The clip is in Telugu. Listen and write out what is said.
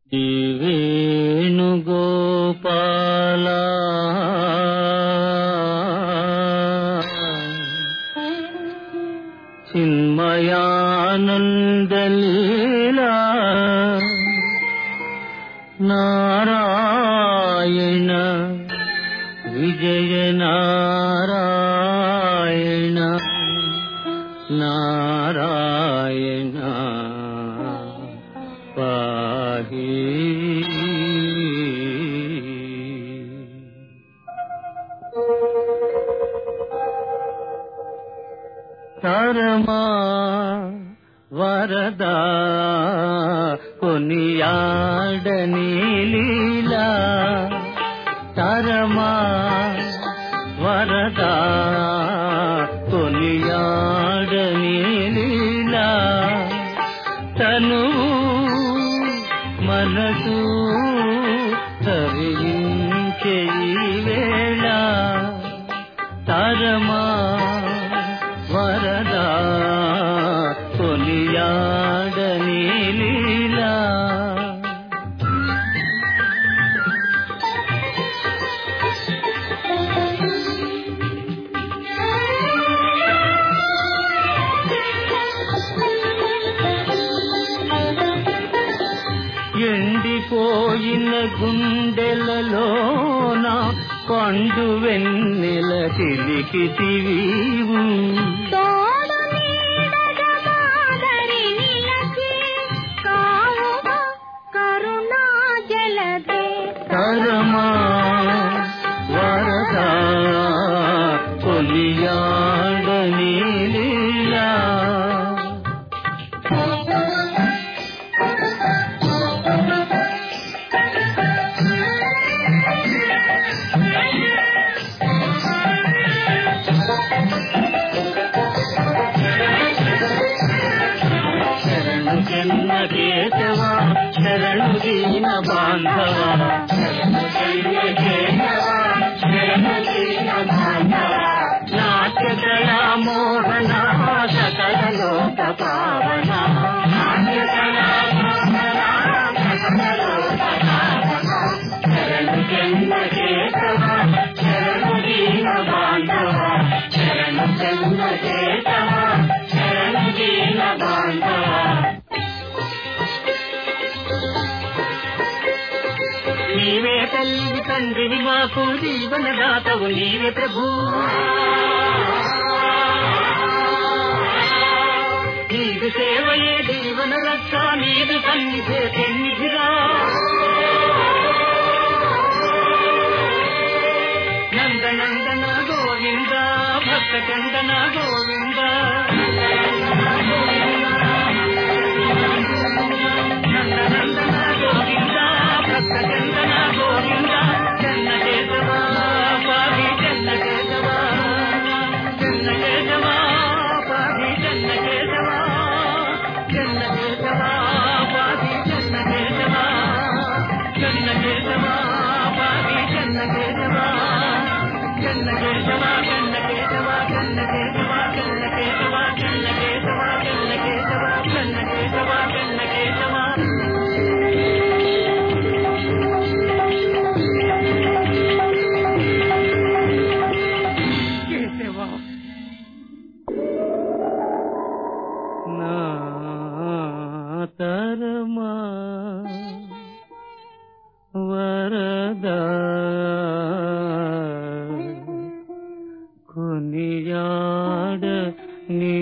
ఈ వేణుగోపాల చిన్మయానందలీలా నారాయణ విజయ నారాయణ నారాయణ పాహి తరమా వరదా కొనియాడని లీలా తరమా వరదా కొనియాడని లీలా తను మనసు తరించే వేళ తరమా వరదా కొనియాడని లీలా ఎండిపోయిన గుండెలలోన పండు వెన్నెల చిలికితివీవు తరమా వరదా కొనియాడని లీలా శరణు జన్మ కేశవా శరణు దీన బాంధవా నాట్య కళా మోహన సకల లోక పావన శరణు జన్మ కేశవా శరణు దీన బాంధవా శరణు జన్మ కేశవా శరణు దీన బాంధవా నీవే తల్లి తండ్రివి మాకు జీవనదాతవు నీవే ప్రభు నీదు సేవయే జీవన రక్ష నీదు సన్నిధే సన్నిధిగా నందనందన గోవింద భక్త చందన గోవింద నందనందన గోవింద భక్త చందన గోవింద చెన్న కేశవా పాది చెన్న కేశవా చెన్న కేశవా పాది చెన్న కేశవా చెన్న కేశవా పాది చెన్న కేశవా చెన్న కేశవా పాది చెన్న కేశవా చెన్న కేశవా చెన్న కేశవా చెన్న కేశవా చెన్న కేశవా చెన్న కేశవా చెన్న కేశవా చెన్న కేశవా చెన్న కేశవా తరమా వరదా కొనియాడ నీ